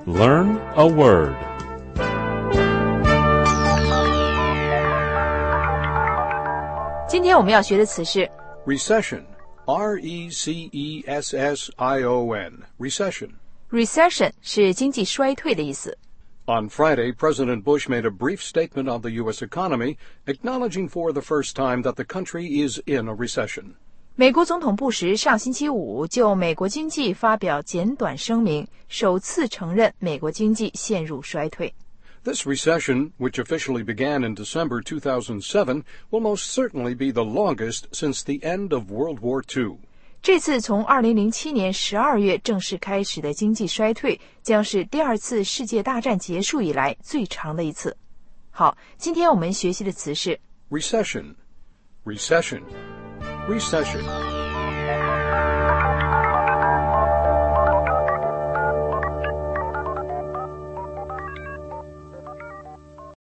Learn a word. 今天我们要学的词是 Recession, R-E-C-E-S-S-I-O-N, recession. recession 是经济衰退的意思。 On Friday, President Bush made a brief statement on the U.S. economy, acknowledging for the first time that the country is in a recession. 美国总统布什上星期五就美国经济发表简短声明，首次承认美国经济陷入衰退。 This recession, which officially began in December 2007, will most certainly be the longest since the end of World War II. 这次从2007年12月正式开始的经济衰退，将是第二次世界大战结束以来最长的一次。好，今天我们学习的词是 Recession, recession, recession.